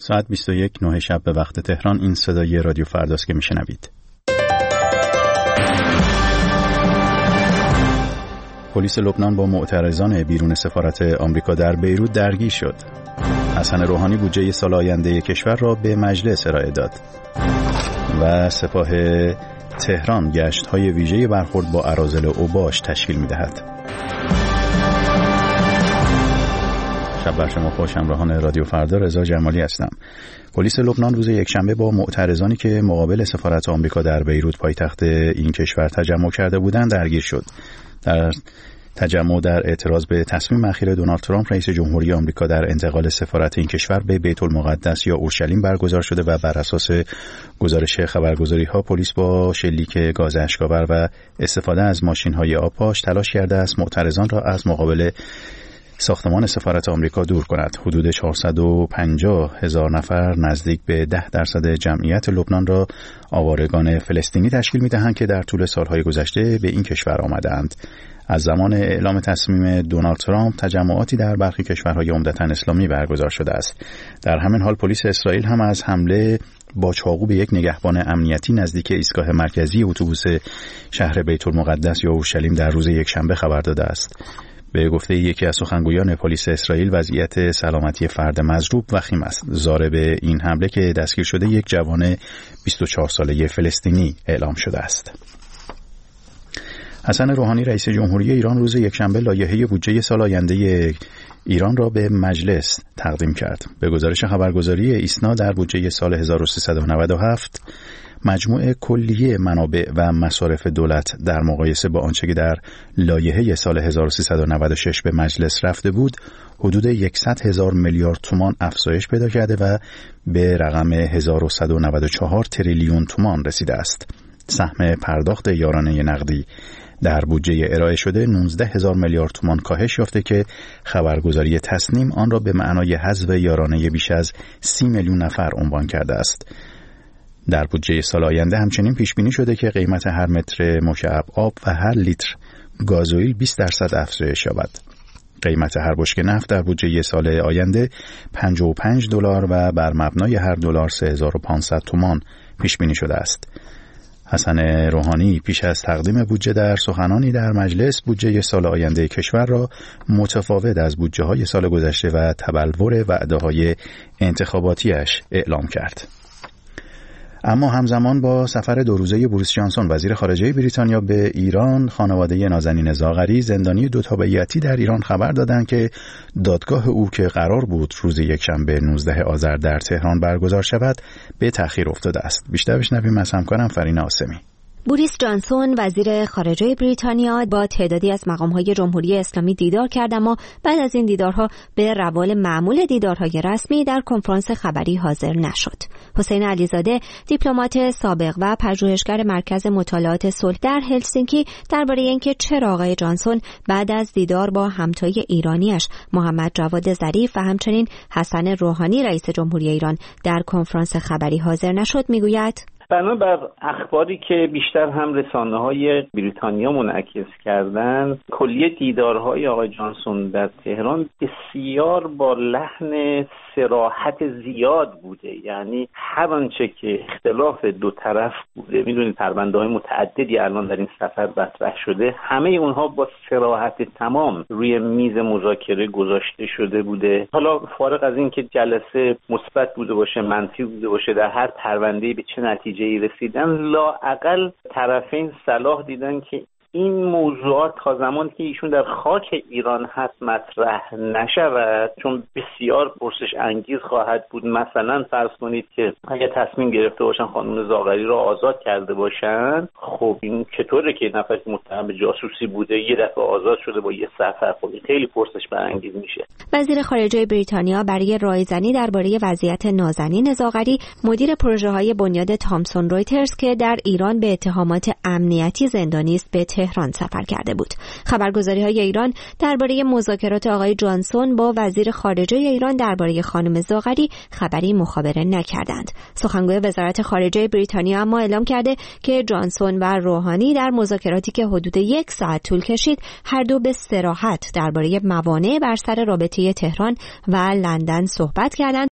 ساعت 21:09 شب به وقت تهران. این صدای رادیو فرداست که میشنوید. پلیس لبنان با معترضان بیرون سفارت آمریکا در بیروت درگیر شد. حسن روحانی بودجه سال آینده کشور را به مجلس ارائه داد و سپاه تهران گشت‌های ویژه برخورد با اراذل اوباش تشکیل می‌دهد. شب بر شما خوش. همراهان رادیو فردا، رضا جمالی هستم. پلیس لبنان روز یکشنبه با معترضانی که مقابل سفارت آمریکا در بیروت پایتخت این کشور تجمع کرده بودند درگیر شد. در تجمع در اعتراض به تصمیم اخیر دونالد ترامپ رئیس جمهوری آمریکا در انتقال سفارت این کشور به بیت المقدس یا اورشلیم برگزار شده و بر اساس گزارش خبرگزاری‌ها پلیس با شلیک گاز اشک‌آور و استفاده از ماشین‌های آبپاش تلاش کرده است معترضان را از مقابل ساختمان سفارت آمریکا دور کند. حدود 450,000 نفر، نزدیک به 10% جمعیت لبنان را آوارگان فلسطینی تشکیل می‌دهند که در طول سالهای گذشته به این کشور آمدند. از زمان اعلام تصمیم دونالد ترامپ تجمعاتی در برخی کشورهای عمدتاً اسلامی برگزار شده است. در همین حال پلیس اسرائیل هم از حمله با چاقو به یک نگهبان امنیتی نزدیک ایستگاه مرکزی اتوبوس شهر بیت المقدس یا اورشلیم در روز یکشنبه خبر داده است. به گفته یکی از سخنگویان پلیس اسرائیل وضعیت سلامتی فرد مضروب وخیم است. ضارب این حمله که دستگیر شده یک جوان 24 ساله فلسطینی اعلام شده است. حسن روحانی رئیس جمهوری ایران روز یکشنبه لایحه بودجه سال آینده ایران را به مجلس تقدیم کرد. به گزارش خبرگزاری ایسنا در بودجه سال 1397 مجموع کلیه منابع و مصارف دولت در مقایسه با آنچه که در لایحه سال 1396 به مجلس رفته بود حدود 100,000 میلیارد تومان افزایش پیدا کرده و به رقم 1194 تریلیون تومان رسیده است. سهم پرداخت یارانه نقدی در بودجه ارائه شده 19,000 میلیارد تومان کاهش یافته که خبرگزاری تصنیم آن را به معنای حذف یارانه بیش از 30 میلیون نفر عنوان کرده است. در بودجه سال آینده همچنین پیش بینی شده که قیمت هر متر مکعب آب و هر لیتر گازوئیل 20% افزایش یابد. قیمت هر بشکه نفت در بودجه سال آینده $55 و بر مبنای هر دلار 3,500 تومان پیش بینی شده است. حسن روحانی پیش از تقدیم بودجه در سخنانی در مجلس بودجه سال آینده کشور را متفاوت از بودجه‌های سال گذشته و تبلور وعده‌های انتخاباتیش اعلام کرد. اما همزمان با سفر 2 روزه بوریس جانسون وزیر خارجه بریتانیا به ایران، خانواده نازنین زاغری زندانی 2 تابعیتی در ایران خبر دادند که دادگاه او که قرار بود روز یکشنبه 19 آذر در تهران برگزار شود به تأخیر افتاده است. بیشتر بشنویم از همکارم فرین آسمی. بوریس جانسون وزیر خارجه بریتانیا با تعدادی از مقام‌های جمهوری اسلامی دیدار کرد، اما بعد از این دیدارها به روال معمول دیدارهای رسمی در کنفرانس خبری حاضر نشد. حسین علیزاده، دیپلمات سابق و پژوهشگر مرکز مطالعات صلح در هلسینکی، درباره اینکه چرا آقای جانسون بعد از دیدار با همتای ایرانیش محمد جواد ظریف و همچنین حسن روحانی رئیس جمهوری ایران در کنفرانس خبری حاضر نشد میگوید: بنابر اخباری که بیشتر هم رسانه‌های بریتانیا منعکس کردند، کلیه دیدارهای آقای جانسون در تهران بسیار با لحن صراحت زیاد بوده. یعنی هر آنچه که اختلاف دو طرف بوده، میدونید پرونده‌های متعددی الان در این سفر مطرح شده، همه اونها با صراحت تمام روی میز مذاکره گذاشته شده بوده. حالا فارغ از این که جلسه مثبت بوده باشه، منفی بوده باشه، در هر پرونده‌ای به چه نتیجه‌ای رسیدن، لااقل طرفین صلاح دیدن که این موضوعات تا زمانی که ایشون در خاک ایران هست مطرح نشود، چون بسیار پرسش انگیز خواهد بود. مثلا فرض کنید که اگه تصمیم گرفته باشن خانم زاغری را آزاد کرده باشن، خب این چطوره که نفر متهم به جاسوسی بوده یه دفعه آزاد شده با یه سفر؟ خب خیلی پرسش برانگیز میشه. وزیر خارجه بریتانیا برای رایزنی درباره وضعیت نازنین زاغری، مدیر پروژه‌های بنیاد تامسون رویترز که در ایران به اتهامات امنیتی زندانی است، به تهران سفر کرده بود. خبرگزاری‌های ایران درباره مذاکرات آقای جانسون با وزیر خارجه ایران درباره خانم زاغری خبری مخابره نکردند. سخنگوی وزارت خارجه بریتانیا اما اعلام کرده که جانسون و روحانی در مذاکراتی که حدود 1 ساعت طول کشید، هر دو به صراحت درباره موانع بر سر رابطه تهران و لندن صحبت کردند